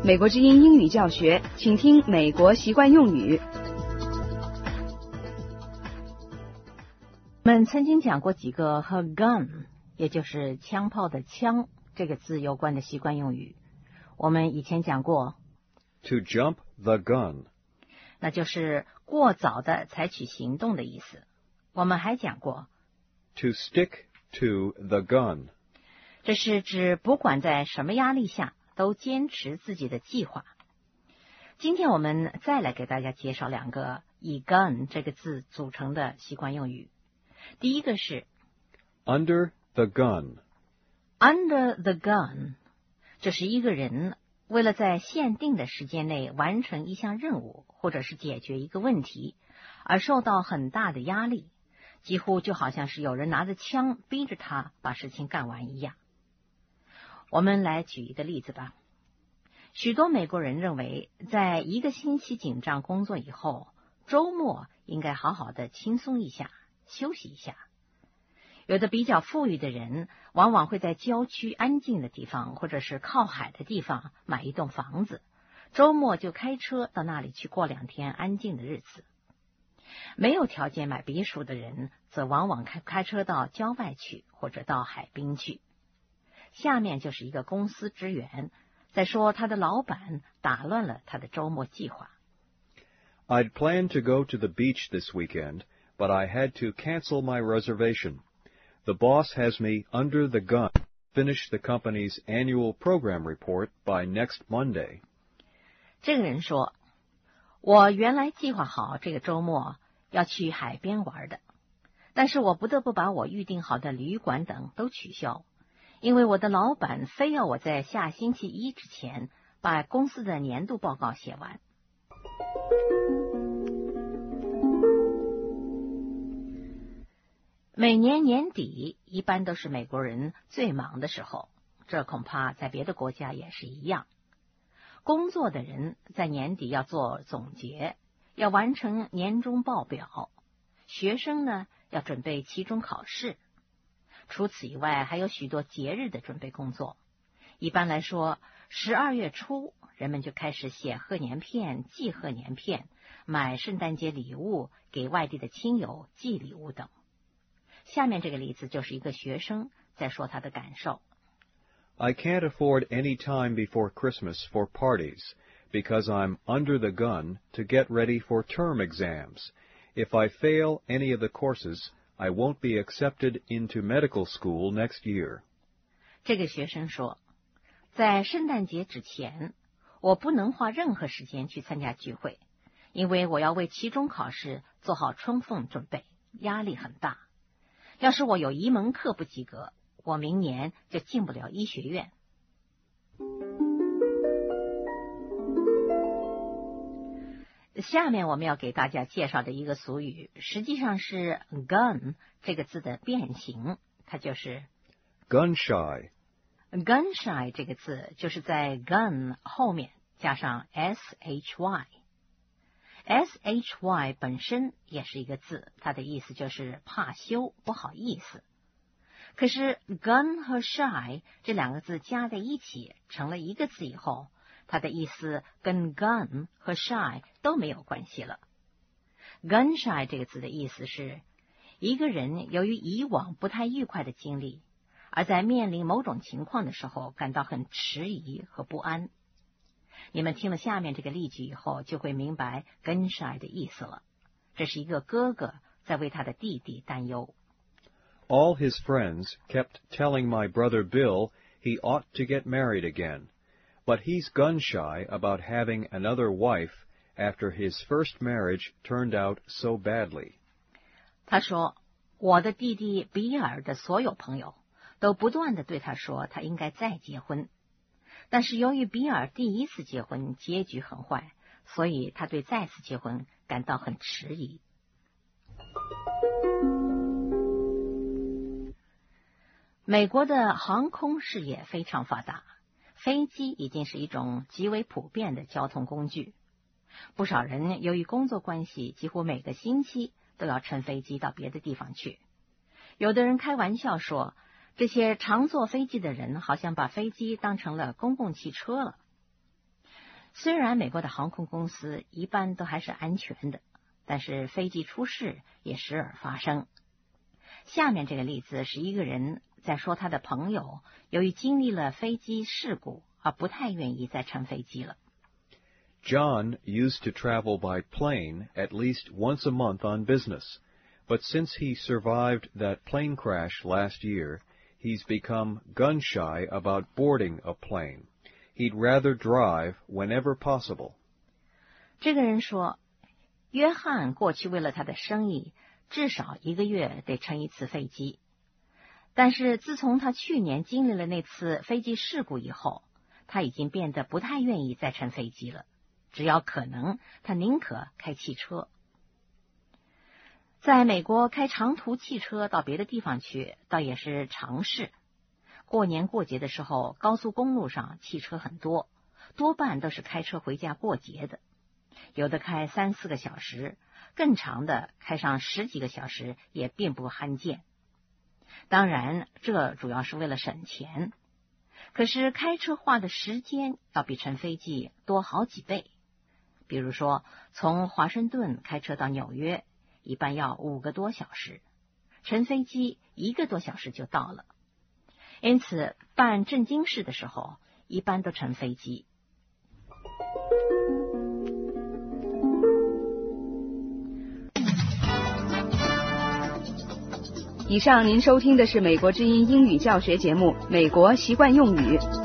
美国之音英语教学，请听美国习惯用语。 我们曾经讲过几个和 gun， 也就是枪炮的枪这个字有关的习惯用语。我们以前讲过 to jump the gun， 那就是过早的采取行动的意思。我们还讲过 to stick to the gun， 这是指不管在什么压力下都坚持自己的计划。今天我们再来给大家介绍两个以 gun 这个字组成的习惯用语。第一个是 under the gun。Under the gun， 这是一个人为了在限定的时间内完成一项任务或者是解决一个问题而受到很大的压力，几乎就好像是有人拿着枪逼着他把事情干完一样。我们来举一个例子吧。许多美国人认为，在一个星期紧张工作以后，周末应该好好的轻松一下，休息一下。有的比较富裕的人，往往会在郊区安静的地方，或者是靠海的地方买一栋房子，周末就开车到那里去过2天安静的日子。没有条件买别墅的人，则往往开车到郊外去，或者到海滨去。下面就是一个公司职员在说他的老板打乱了他的周末计划。 I'd planned to go to the beach this weekend, but I had to cancel my reservation. The boss has me under the gun to finish the company's annual program report by next Monday. 这个人说，我原来计划好这个周末要去海边玩的，但是我不得不把我预定好的旅馆等都取消，因为我的老板非要我在下星期一之前把公司的年度报告写完。每年年底一般都是美国人最忙的时候，这恐怕在别的国家也是一样。工作的人在年底要做总结，要完成年终报表，学生呢要准备期中考试。除此以外，还有许多节日的准备工作。一般来说，12月初人们就开始写贺年片、寄贺年片，买圣诞节礼物，给外地的亲友寄礼物等。下面这个例子就是一个学生在说他的感受。 I can't afford any time before Christmas for parties, because I'm under the gun to get ready for term exams. If I fail any of the courses, I won't be accepted into medical school next year. 这个学生说，在圣诞节之前，我不能花任何时间去参加聚会，因为我要为期中考试做好充分准备，压力很大。要是我有一门课不及格，我明年就进不了医学院。下面我们要给大家介绍的一个俗语，实际上是 gun 这个字的变形，它就是 gun shy。 gun shy 这个字就是在 gun 后面加上 shy。shy 本身也是一个字，它的意思就是怕羞、不好意思。可是 gun 和 shy 这两个字加在一起成了一个字以后，它的意思跟 gun 和 shy 都没有关系了。gun shy 这个字的意思是一个人由于以往不太愉快的经历，而在面临某种情况的时候感到很迟疑和不安。你们听了下面这个例句以后，就会明白 gun shy 的意思了。这是一个哥哥在为他的弟弟担忧。 All his friends kept telling my brother Bill he ought to get married again, but he's gun shy about having another wife after his first marriage turned out so badly. 他说，我的弟弟比尔的所有朋友都不断地对他说他应该再结婚，但是由于比尔第一次结婚结局很坏，所以他对再次结婚感到很迟疑。美国的航空事业非常发达，飞机已经是一种极为普遍的交通工具。不少人由于工作关系，几乎每个星期都要乘飞机到别的地方去。有的人开玩笑说，这些常坐飞机的人好像把飞机当成了公共汽车了。 虽然美国的航空公司一般都还是安全的，但是飞机出事也时而发生。下面这个例子是一个人在说他的朋友由于经历了飞机事故而不太愿意再乘飞机了。 John used to travel by plane at least once a month on business, but since he survived that plane crash last year, he's become gun-shy about boarding a plane. He'd rather drive whenever possible. 这个人说，约翰过去为了他的生意，至少1个月得乘一次飞机。但是自从他去年经历了那次飞机事故以后，他已经变得不太愿意再乘飞机了。只要可能，他宁可开汽车。在美国开长途汽车到别的地方去，倒也是常事。过年过节的时候，高速公路上汽车很多，多半都是开车回家过节的。有的开3、4个小时，更长的开上10几个小时也并不罕见。当然，这主要是为了省钱。可是开车花的时间要比乘飞机多好几倍。比如说，从华盛顿开车到纽约，一般要5个多小时，乘飞机1个多小时就到了。因此，办正经事的时候，一般都乘飞机。 以上您收听的是美国之音英语教学节目《美国习惯用语》。